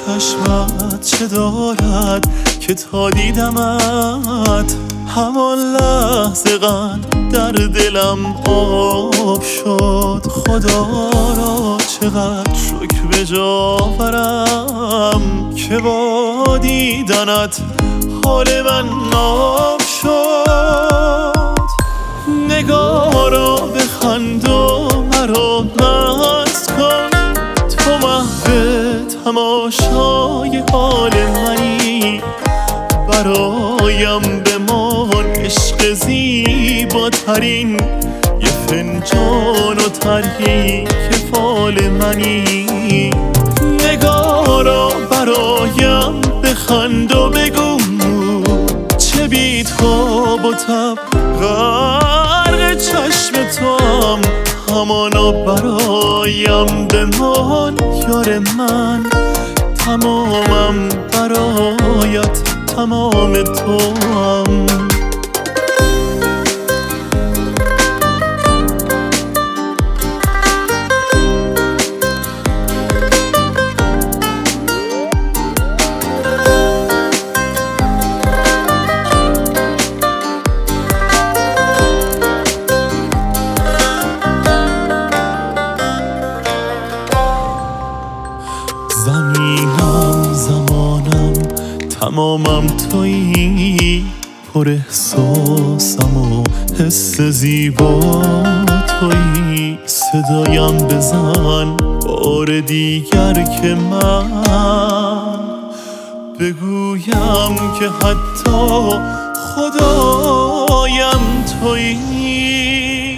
چشمت چه دارد که تا دیدمت همان لحظه قند در دلم آب شد. خدا را چقدر شکر به جا آورم که با دیدنت حال من آب شد. نگاه را بخند و مرا مست کن، تو محو تماشای حال منی. برایم بمان عشق زیباترین یه فنجان و ترهی که فال منی. نگاه را برایم بخند و بگو چه بی‌تاب و تب غرق چشم توام. همانا برایم بمان یار من، تمامم برایت تمام توام. زمینم زمانم تمامم تویی، پر احساسم و حس زیبا تویی. صدایم بزن بار دیگر که من بگویم که حتی خدایم تویی.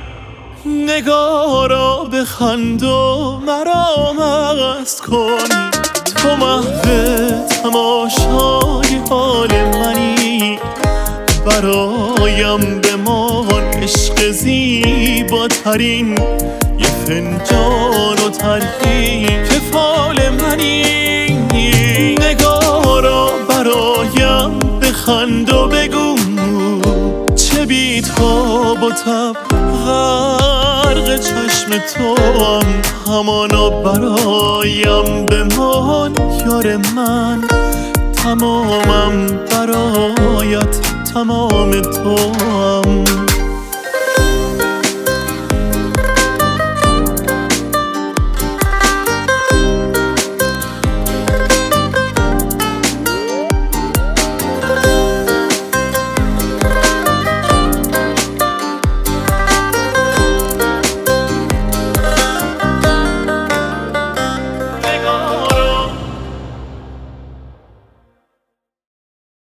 نگاه را بخند و مرا مست کن، تو محو تماشای حال منی. برایم بمان عشق زیباترین یه فنجان و ترهی که فال منی. نگاه را برایم بخند و بگو چه بی‌تاب و تب غرق چشم توام. همانا برایم بمان یار من، تمامم برایت تمام توام.